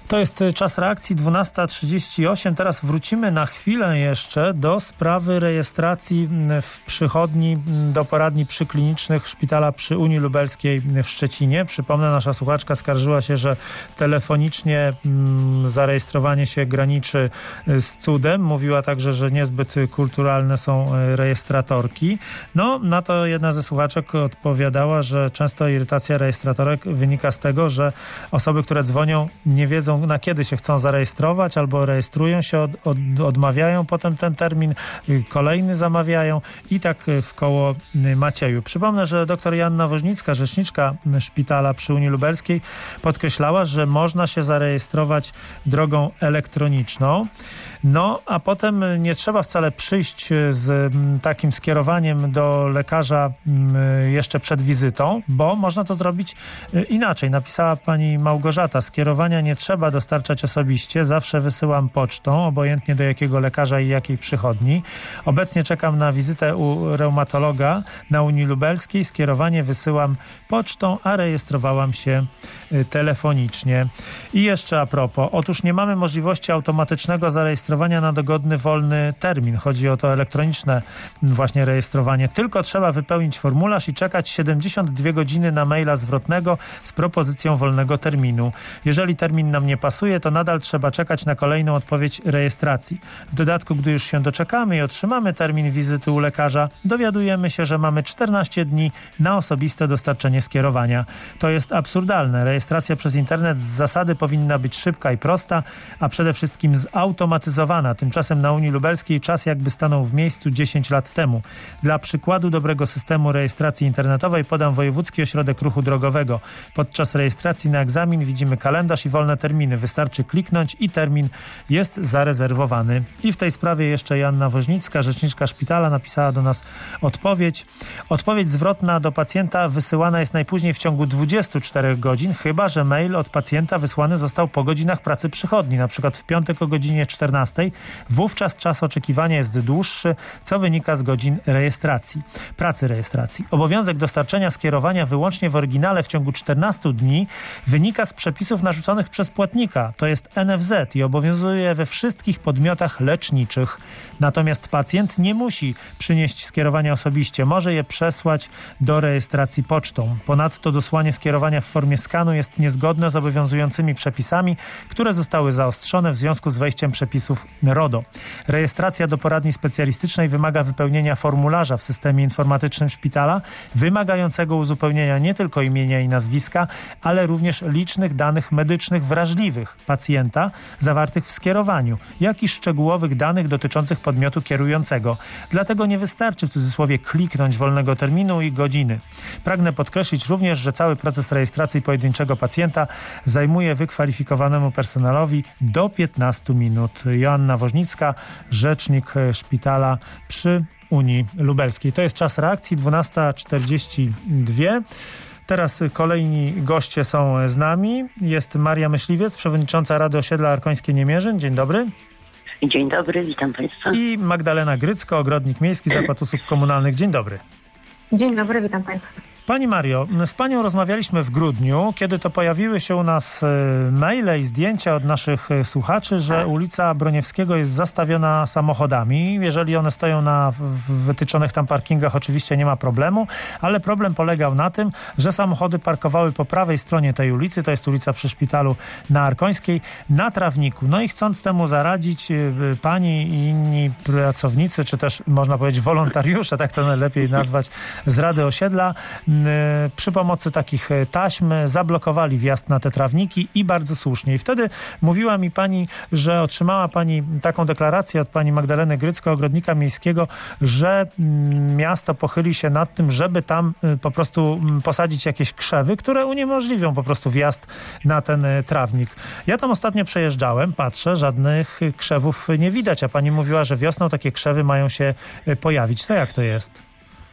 To jest czas reakcji dwunasta trzydzieści osiem. Teraz wrócimy na chwilę jeszcze do sprawy rejestracji w przychodni do poradni przyklinicznych szpitala przy Unii Lubelskiej w Szczecinie. Przypomnę, nasza słuchaczka skarżyła się, że telefonicznie mm, zarejestrowanie się graniczy z cudem. Mówiła także, że niezbyt kulturalne są rejestratorki. No, na to jedna ze słuchaczek odpowiadała, że często irytacja rejestratorek wynika z tego, że osoby, które dzwonią, nie wiedzą, na kiedy się chcą zarejestrować, albo rejestrują się, od, od, odmawiają potem ten termin, kolejny zamawiają i tak w koło Macieju. Przypomnę, że dr Joanna Woźnicka, rzeczniczka szpitala przy Unii Lubelskiej, podkreślała, że można się zarejestrować drogą elektroniczną. No, a potem nie trzeba wcale przyjść z takim skierowaniem do lekarza jeszcze przed wizytą, bo można to zrobić inaczej. Napisała pani Małgorzata: skierowania nie trzeba dostarczać osobiście, zawsze wysyłam pocztą, obojętnie do jakiego lekarza i jakiej przychodni. Obecnie czekam na wizytę u reumatologa na Unii Lubelskiej. Skierowanie wysyłam pocztą, a rejestrowałam się telefonicznie. I jeszcze a propos, otóż nie mamy możliwości automatycznego zarejestrowania na dogodny, wolny termin. Chodzi o to elektroniczne właśnie rejestrowanie. Tylko trzeba wypełnić formularz i czekać siedemdziesiąt dwie godziny na maila zwrotnego z propozycją wolnego terminu. Jeżeli termin nam nie pasuje, to nadal trzeba czekać na kolejną odpowiedź rejestracji. W dodatku, gdy już się doczekamy i otrzymamy termin wizyty u lekarza, dowiadujemy się, że mamy czternaście dni na osobiste dostarczenie skierowania. To jest absurdalne. Rejestracja przez internet z zasady powinna być szybka i prosta, a przede wszystkim zautomatyzowana. Tymczasem na Unii Lubelskiej czas jakby stanął w miejscu dziesięć lat temu. Dla przykładu dobrego systemu rejestracji internetowej podam Wojewódzki Ośrodek Ruchu Drogowego. Podczas rejestracji na egzamin widzimy kalendarz i wolne terminy. Wystarczy kliknąć i termin jest zarezerwowany. I w tej sprawie jeszcze Joanna Woźnicka, rzeczniczka szpitala, napisała do nas odpowiedź. Odpowiedź zwrotna do pacjenta wysyłana jest najpóźniej w ciągu dwudziestu czterech godzin, chyba że mail od pacjenta wysłany został po godzinach pracy przychodni, na przykład w piątek o godzinie czternastej. Wówczas czas oczekiwania jest dłuższy, co wynika z godzin rejestracji, pracy rejestracji. Obowiązek dostarczenia skierowania wyłącznie w oryginale w ciągu czternastu dni wynika z przepisów narzuconych przez płatnika, to jest N F Z, i obowiązuje we wszystkich podmiotach leczniczych. Natomiast pacjent nie musi przynieść skierowania osobiście, może je przesłać do rejestracji pocztą. Ponadto dosłanie skierowania w formie skanu jest niezgodne z obowiązującymi przepisami, które zostały zaostrzone w związku z wejściem przepisów RODO. Rejestracja do poradni specjalistycznej wymaga wypełnienia formularza w systemie informatycznym szpitala, wymagającego uzupełnienia nie tylko imienia i nazwiska, ale również licznych danych medycznych wrażliwych pacjenta zawartych w skierowaniu, jak i szczegółowych danych dotyczących podmiotu kierującego. Dlatego nie wystarczy w cudzysłowie kliknąć wolnego terminu i godziny. Pragnę podkreślić również, że cały proces rejestracji pojedynczego pacjenta zajmuje wykwalifikowanemu personelowi do piętnastu minut. Joanna Woźnicka, rzecznik szpitala przy Unii Lubelskiej. To jest czas reakcji, dwunasta czterdzieści dwa. Teraz kolejni goście są z nami. Jest Maria Myśliwiec, przewodnicząca Rady Osiedla Arkońskie Niemierzyn. Dzień dobry. Dzień dobry, witam Państwa. I Magdalena Grycko, ogrodnik miejski, Zakład Usług Komunalnych. Dzień dobry. Dzień dobry, witam Państwa. Pani Mario, z Panią rozmawialiśmy w grudniu, kiedy to pojawiły się u nas maile i zdjęcia od naszych słuchaczy, że ulica Broniewskiego jest zastawiona samochodami. Jeżeli one stoją na wytyczonych tam parkingach, oczywiście nie ma problemu, ale problem polegał na tym, że samochody parkowały po prawej stronie tej ulicy, to jest ulica przy szpitalu na Arkońskiej, na trawniku. No i chcąc temu zaradzić, Pani i inni pracownicy, czy też można powiedzieć wolontariusze, tak to najlepiej nazwać, z Rady Osiedla, przy pomocy takich taśm zablokowali wjazd na te trawniki i bardzo słusznie. I wtedy mówiła mi Pani, że otrzymała Pani taką deklarację od Pani Magdaleny Grycko, ogrodnika miejskiego, że miasto pochyli się nad tym, żeby tam po prostu posadzić jakieś krzewy, które uniemożliwią po prostu wjazd na ten trawnik. Ja tam ostatnio przejeżdżałem, patrzę, żadnych krzewów nie widać, a Pani mówiła, że wiosną takie krzewy mają się pojawić. To jak to jest?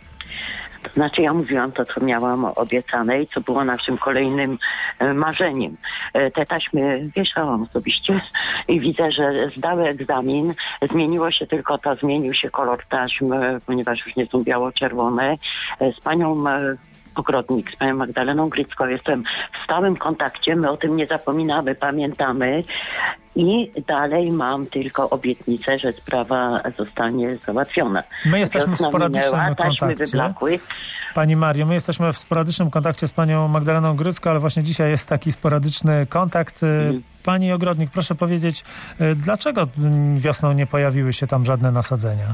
To znaczy ja mówiłam to, co miałam obiecane i co było naszym kolejnym e, marzeniem. E, te taśmy wieszałam osobiście i widzę, że zdały egzamin. Zmieniło się tylko to, zmienił się kolor taśm, e, ponieważ już nie są biało-czerwone. E, z panią e, ogrodnik z panią Magdaleną Grycką. Jestem w stałym kontakcie, my o tym nie zapominamy, pamiętamy. I dalej mam tylko obietnicę, że sprawa zostanie załatwiona. My jesteśmy Wiosna w sporadycznym minęła, taśmy kontakcie. wyblakły. Pani Mario, my jesteśmy w sporadycznym kontakcie z panią Magdaleną Grycką, ale właśnie dzisiaj jest taki sporadyczny kontakt. Mhm. Pani ogrodnik, proszę powiedzieć, dlaczego wiosną nie pojawiły się tam żadne nasadzenia?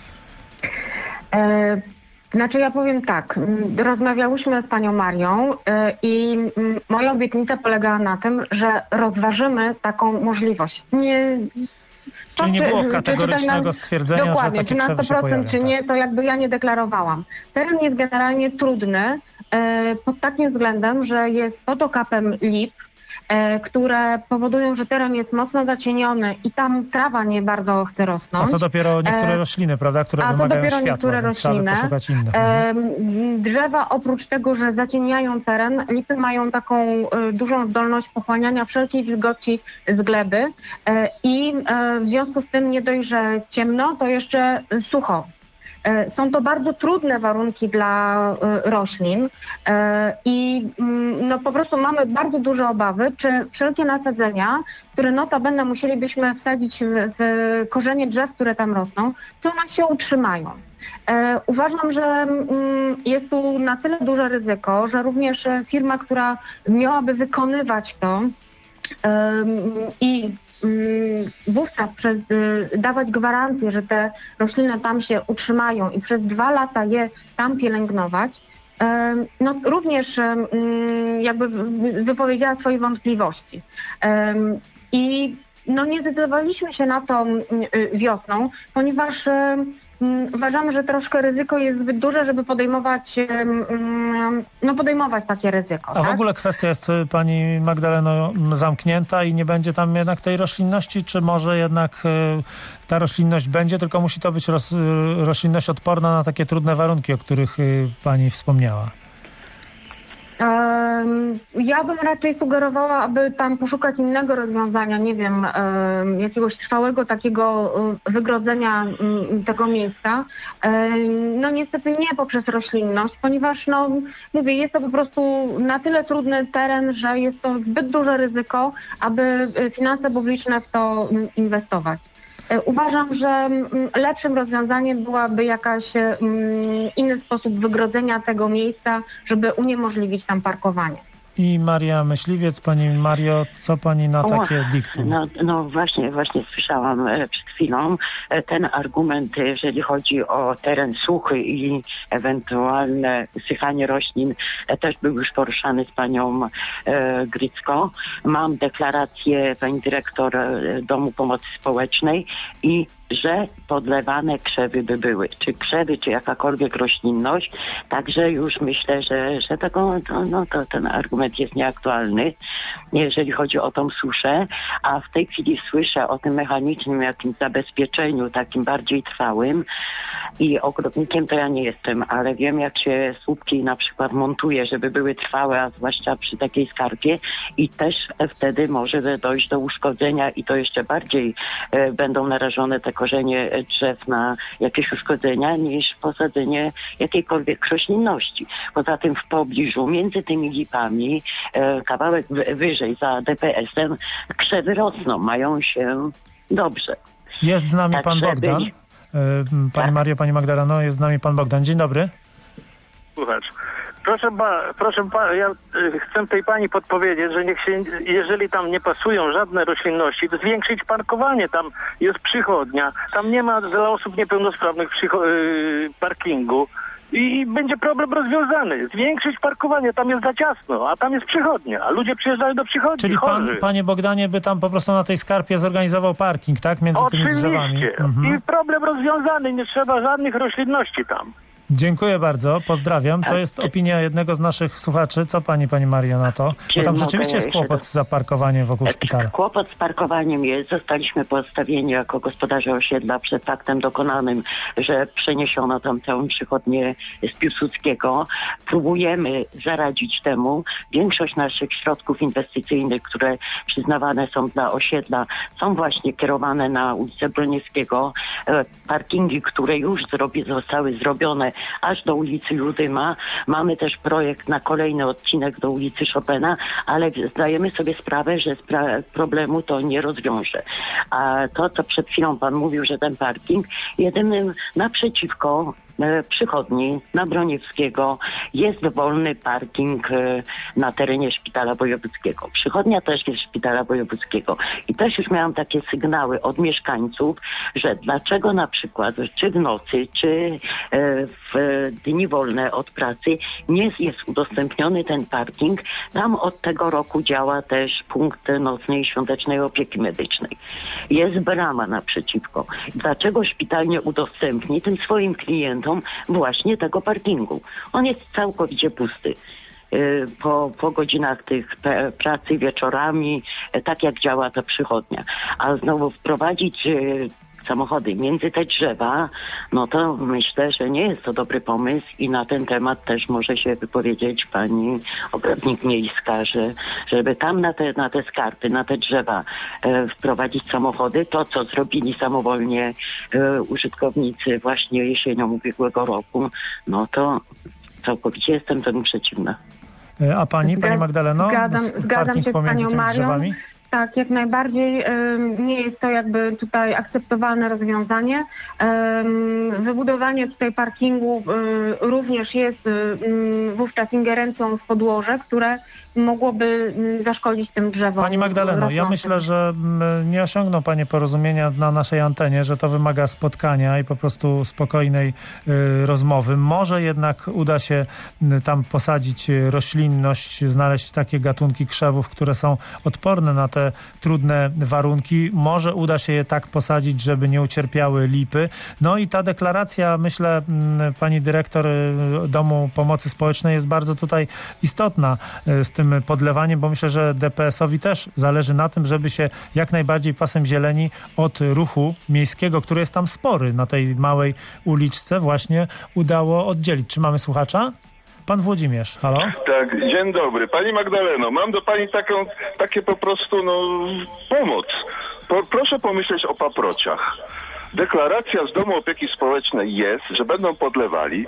E, znaczy ja powiem tak, rozmawiałyśmy z panią Marią e, i m, moja obietnica polegała na tym, że rozważymy taką możliwość. Nie... To, Czyli nie czy, było czy kategorycznego tutaj na, stwierdzenia, dokładnie, że takie czy na krzewy sto procent, się pojawią, czy tak? nie, to jakby ja nie deklarowałam. Teren jest generalnie trudny e, pod takim względem, że jest pod okapem lip, e, które powodują, że teren jest mocno zacieniony i tam trawa nie bardzo chce rosnąć. A co dopiero niektóre E, rośliny, prawda, które A co wymagają dopiero światła, niektóre więc trzeba by rośliny. poszukać innych. E, drzewa oprócz tego, że zacieniają teren, lipy mają taką e, dużą zdolność pochłaniania wszelkiej wilgoci z gleby e, i e, w związku z tym nie dość, że ciemno, to jeszcze sucho. E, Są to bardzo trudne warunki dla e, roślin e, i mm, no, po prostu mamy bardzo duże obawy, czy wszelkie nasadzenia, które notabene musielibyśmy wsadzić w, w korzenie drzew, które tam rosną, czy one się utrzymają. E, uważam, że mm, jest tu na tyle duże ryzyko, że również e, firma, która miałaby wykonywać to em, i mm, wówczas przez, y, dawać gwarancję, że te rośliny tam się utrzymają i przez dwa lata je tam pielęgnować, em, no również em, jakby wy- wypowiedziała swoje wątpliwości. Em, I no nie zdecydowaliśmy się na to mm, y, wiosną, ponieważ em, uważamy, że troszkę ryzyko jest zbyt duże, żeby podejmować, em, em, no podejmować takie ryzyko. A w tak? ogóle kwestia jest, y, pani Magdaleno, m, zamknięta i nie będzie tam jednak tej roślinności, czy może jednak y, ta roślinność będzie, tylko musi to być roz, y, roślinność odporna na takie trudne warunki, o których y, pani wspomniała? Em, Ja bym raczej sugerowała, aby tam poszukać innego rozwiązania, nie wiem, em, jakiegoś trwałego takiego em, wygrodzenia em, tego miejsca. Em, No niestety nie poprzez roślinność, ponieważ no mówię, jest to po prostu na tyle trudny teren, że jest to zbyt duże ryzyko, aby e, finanse publiczne w to em, inwestować. E, Uważam, że mm, lepszym rozwiązaniem byłaby jakaś mm, inny sposób wygrodzenia tego miejsca, żeby uniemożliwić tam parkowanie. I Maria Myśliwiec. Pani Mario, co pani na takie diktum? No, no właśnie, właśnie słyszałam e, przed chwilą e, ten argument, e, jeżeli chodzi o teren suchy i ewentualne usychanie roślin, e, też był już poruszany z panią e, Grycką. Mam deklarację pani dyrektor e, Domu Pomocy Społecznej i że podlewane krzewy by były. Czy krzewy, czy jakakolwiek roślinność. Także już myślę, że, że tego, to, no, to ten argument jest nieaktualny, jeżeli chodzi o tą suszę. A w tej chwili słyszę o tym mechanicznym jakimś zabezpieczeniu, takim bardziej trwałym. I ogrodnikiem to ja nie jestem, ale wiem, jak się słupki na przykład montuje, żeby były trwałe, a zwłaszcza przy takiej skarpie. I też wtedy może dojść do uszkodzenia i to jeszcze bardziej e, będą narażone te korzenie drzew na jakieś uszkodzenia niż posadzenie jakiejkolwiek roślinności. Poza tym w pobliżu, między tymi lipami, e, kawałek w, wyżej za D P S-em, krzewy rosną, mają się dobrze. Jest z nami Tak, pan żeby- Bogdan. Y, Pani Mario, pani Magdaleno, jest z nami pan Bogdan. Dzień dobry. Słuchacz. Proszę, ba, proszę pa, ja y, chcę tej pani podpowiedzieć, że niech się, jeżeli tam nie pasują żadne roślinności, to zwiększyć parkowanie. Tam jest przychodnia, tam nie ma dla osób niepełnosprawnych przycho- y, parkingu i będzie problem rozwiązany. Zwiększyć parkowanie, tam jest za ciasno, a tam jest przychodnia, a ludzie przyjeżdżają do przychodni, Czyli pan, chorzy. panie Bogdanie, by tam po prostu na tej skarpie zorganizował parking, tak? Między tymi drzewami. Oczywiście. Mhm. I problem rozwiązany, nie trzeba żadnych roślinności tam. Dziękuję bardzo, pozdrawiam. To jest opinia jednego z naszych słuchaczy. Co pani, pani Mario, na to? Czy Bo tam mogę rzeczywiście jest jeszcze kłopot do- z zaparkowaniem wokół szpitala. Kłopot z parkowaniem jest. Zostaliśmy postawieni jako gospodarze osiedla przed faktem dokonanym, że przeniesiono tam całą przychodnię z Piłsudskiego. Próbujemy zaradzić temu. Większość naszych środków inwestycyjnych, które przyznawane są dla osiedla, są właśnie kierowane na ulicę Broniewskiego. parkingi, które już zrobi, zostały zrobione aż do ulicy Ludyma. Mamy też projekt na kolejny odcinek do ulicy Chopina, ale zdajemy sobie sprawę, że spra- problemu to nie rozwiąże. A to, co przed chwilą pan mówił, że ten parking, jedynym naprzeciwko przychodni na Broniewskiego jest wolny parking na terenie Szpitala Wojewódzkiego. Przychodnia też jest Szpitala Wojewódzkiego. I też już miałam takie sygnały od mieszkańców, że dlaczego na przykład czy w nocy, czy w dni wolne od pracy nie jest udostępniony ten parking. Tam od tego roku działa też punkt nocnej i świątecznej opieki medycznej. Jest brama naprzeciwko. Dlaczego szpital nie udostępni tym swoim klientom właśnie tego parkingu? On jest całkowicie pusty. Po, po godzinach tych pracy wieczorami, tak jak działa ta przychodnia. A znowu wprowadzić samochody między te drzewa, no to myślę, że nie jest to dobry pomysł i na ten temat też może się wypowiedzieć pani ogrodnik miejska, że żeby tam na te, na te skarpy, na te drzewa e, wprowadzić samochody, to co zrobili samowolnie e, użytkownicy właśnie jesienią ubiegłego roku, no to całkowicie jestem temu przeciwna. A pani, Zgad- pani Magdaleno? Zgadzam, zgadzam się z panią Marią. Drzewami? Tak, jak najbardziej. Nie jest to jakby tutaj akceptowalne rozwiązanie. Wybudowanie tutaj parkingu również jest wówczas ingerencją w podłoże, które mogłoby zaszkodzić tym drzewom. Pani Magdaleno, rosnącym. ja myślę, że nie osiągną panie porozumienia na naszej antenie, że to wymaga spotkania i po prostu spokojnej y, rozmowy. Może jednak uda się y, tam posadzić roślinność, znaleźć takie gatunki krzewów, które są odporne na te trudne warunki. Może uda się je tak posadzić, żeby nie ucierpiały lipy. No i ta deklaracja, myślę, y, pani dyrektor y, Domu Pomocy Społecznej jest bardzo tutaj istotna y, z tym podlewaniem, bo myślę, że D P S owi też zależy na tym, żeby się jak najbardziej pasem zieleni od ruchu miejskiego, który jest tam spory na tej małej uliczce, właśnie udało oddzielić. Czy mamy słuchacza? Pan Włodzimierz, halo? Tak, dzień dobry. Pani Magdaleno, mam do pani taką, takie po prostu, no, pomoc. Po, proszę pomyśleć o paprociach. Deklaracja z Domu Opieki Społecznej jest, że będą podlewali.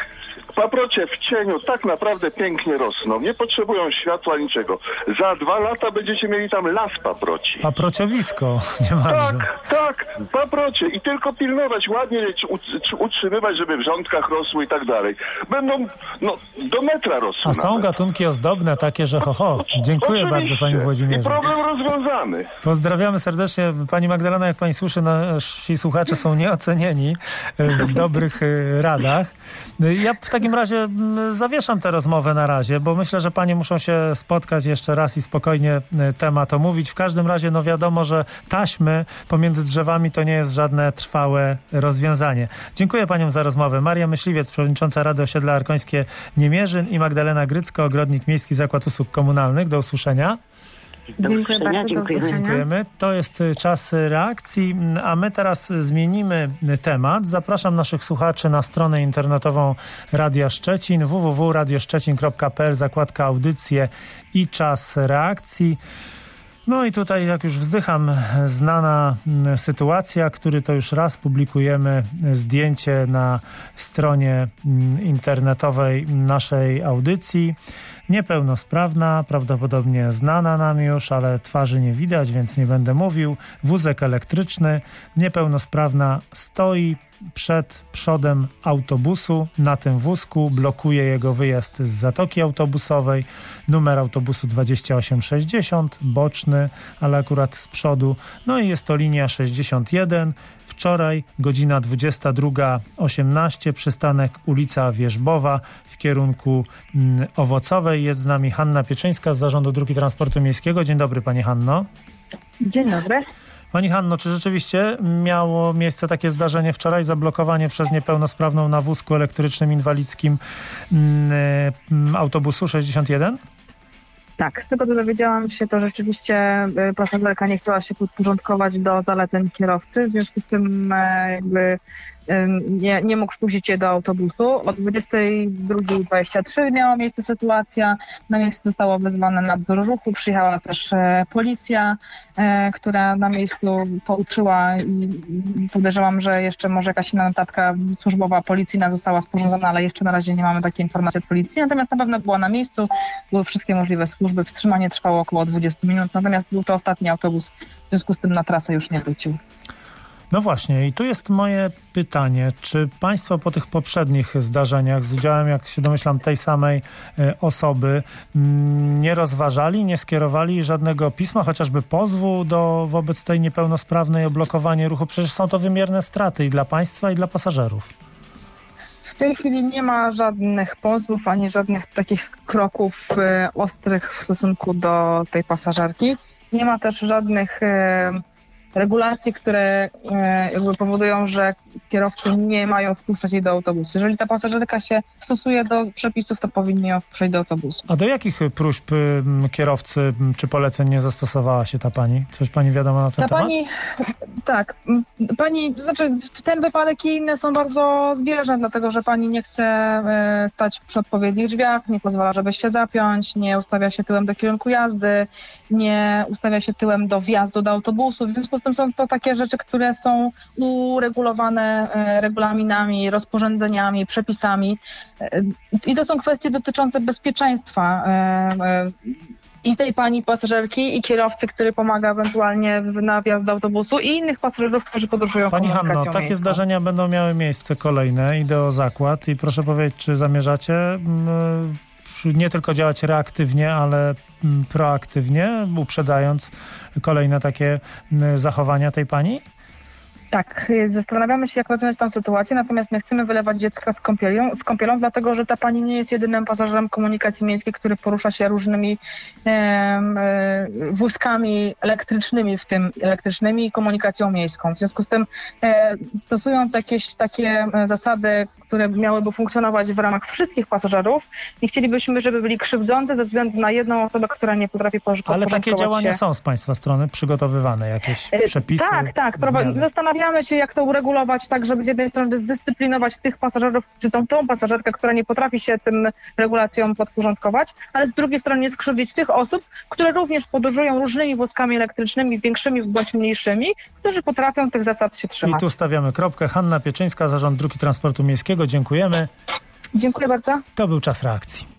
Paprocie w cieniu tak naprawdę pięknie rosną, nie potrzebują światła, niczego. Za dwa lata będziecie mieli tam las paproci. Paprociowisko, nie ma. Tak, tak, paprocie. I tylko pilnować, ładnie utrzymywać, żeby w rządkach rosły i tak dalej. Będą, no, do metra rosły. A są nawet gatunki ozdobne, takie, że ho, ho. Dziękuję Oczywiście. bardzo, panie Włodzimierzu. I problem rozwiązany. Pozdrawiamy serdecznie. Pani Magdalena, jak pani słyszy, nasi słuchacze są nieocenieni w dobrych radach. Ja w takim razie zawieszam tę rozmowę na razie, bo myślę, że panie muszą się spotkać jeszcze raz i spokojnie temat omówić. W każdym razie, no wiadomo, że taśmy pomiędzy drzewami to nie jest żadne trwałe rozwiązanie. Dziękuję paniom za rozmowę. Maria Myśliwiec, przewodnicząca Rady Osiedla Arkońskie Niemierzyn i Magdalena Grycko, ogrodnik miejski Zakład Usług Komunalnych. Do usłyszenia. Do Dziękuję usłyszenia, bardzo. dziękuję. Do usłyszenia. Dziękujemy. To jest czas reakcji, a my teraz zmienimy temat. Zapraszam naszych słuchaczy na stronę internetową Radia Szczecin w w w kropka radio szczecin kropka p l, zakładka audycje i czas reakcji. No i tutaj, jak już wzdycham, znana sytuacja, który to już raz publikujemy zdjęcie na stronie internetowej naszej audycji. Niepełnosprawna, prawdopodobnie znana nam już, ale twarzy nie widać, więc nie będę mówił. Wózek elektryczny, niepełnosprawna stoi przed przodem autobusu. Na tym wózku blokuje jego wyjazd z zatoki autobusowej. Numer autobusu dwadzieścia osiem sześćdziesiąt, boczny, ale akurat z przodu. No i jest to linia sześćdziesiąt jeden. Wczoraj godzina dwudziesta druga osiemnaście, przystanek ulica Wierzbowa w kierunku mm, Owocowej. Jest z nami Hanna Pieczyńska z Zarządu Dróg i Transportu Miejskiego. Dzień dobry, pani Hanno. Dzień dobry. Pani Hanno, czy rzeczywiście miało miejsce takie zdarzenie wczoraj, zablokowanie przez niepełnosprawną na wózku elektrycznym inwalidzkim mm, autobusu sześćdziesiąt jeden? Tak, z tego co dowiedziałam się, to rzeczywiście pasażerka nie chciała się podporządkować do zaleceń kierowcy, w związku z tym jakby nie, nie mógł wpuścić je do autobusu. O dwudziestej drugiej dwadzieścia trzy miała miejsce sytuacja. Na miejsce zostało wezwane nadzór ruchu, przyjechała też policja, która na miejscu pouczyła i podejrzewam, że jeszcze może jakaś inna notatka służbowa policyjna została sporządzona, ale jeszcze na razie nie mamy takiej informacji od policji. Natomiast na pewno była na miejscu, były wszystkie możliwe służby. Wstrzymanie trwało około dwadzieścia minut, natomiast był to ostatni autobus, w związku z tym na trasę już nie wrócił. No właśnie i tu jest moje pytanie, czy państwo po tych poprzednich zdarzeniach z udziałem, jak się domyślam, tej samej osoby nie rozważali, nie skierowali żadnego pisma, chociażby pozwu do, wobec tej niepełnosprawnej o blokowanie ruchu? Przecież są to wymierne straty i dla państwa, i dla pasażerów. W tej chwili nie ma żadnych pozwów, ani żadnych takich kroków y, ostrych w stosunku do tej pasażerki. Nie ma też żadnych y, regulacji, które y, jakby powodują, że kierowcy nie mają wpuszczać jej do autobusu. Jeżeli ta pasażerka się stosuje do przepisów, to powinni ją wpuszczać do autobusu. A do jakich próśb kierowcy czy poleceń nie zastosowała się ta pani? Coś pani wiadomo na ten ta temat? Pani, tak. Pani, to znaczy ten wypadek i inne są bardzo zbieżne, dlatego że pani nie chce e, stać przy odpowiednich drzwiach, nie pozwala, żeby się zapiąć, nie ustawia się tyłem do kierunku jazdy, nie ustawia się tyłem do wjazdu do autobusu. W związku z tym są to takie rzeczy, które są uregulowane regulaminami, rozporządzeniami, przepisami i to są kwestie dotyczące bezpieczeństwa i tej pani pasażerki, i kierowcy, który pomaga ewentualnie na wjazd do autobusu, i innych pasażerów, którzy podróżują Pani komunikacją Hanno, takie miejską. zdarzenia będą miały miejsce kolejne, idę o zakład i proszę powiedzieć, czy zamierzacie nie tylko działać reaktywnie, ale proaktywnie, uprzedzając kolejne takie zachowania tej pani? Tak, zastanawiamy się, jak rozwiązać tę sytuację, natomiast nie chcemy wylewać dziecka z kąpielą, z kąpielą, dlatego że ta pani nie jest jedynym pasażerem komunikacji miejskiej, który porusza się różnymi e, e, wózkami elektrycznymi, w tym elektrycznymi i komunikacją miejską. W związku z tym e, stosując jakieś takie zasady, które miałyby funkcjonować w ramach wszystkich pasażerów, nie chcielibyśmy, żeby byli krzywdzący ze względu na jedną osobę, która nie potrafi porządkować się. Ale takie działania są z państwa strony przygotowywane, jakieś przepisy? Tak, tak. Zastanawiamy się, jak to uregulować tak, żeby z jednej strony zdyscyplinować tych pasażerów, czy tą, tą pasażerkę, która nie potrafi się tym regulacjom podporządkować, ale z drugiej strony nie skrzywdzić tych osób, które również podróżują różnymi wózkami elektrycznymi, większymi bądź mniejszymi, którzy potrafią tych zasad się trzymać. I tu stawiamy kropkę. Hanna Pieczyńska, Zarząd Dróg i Transportu Miejskiego. Dziękujemy. Dziękuję bardzo. To był Czas Reakcji.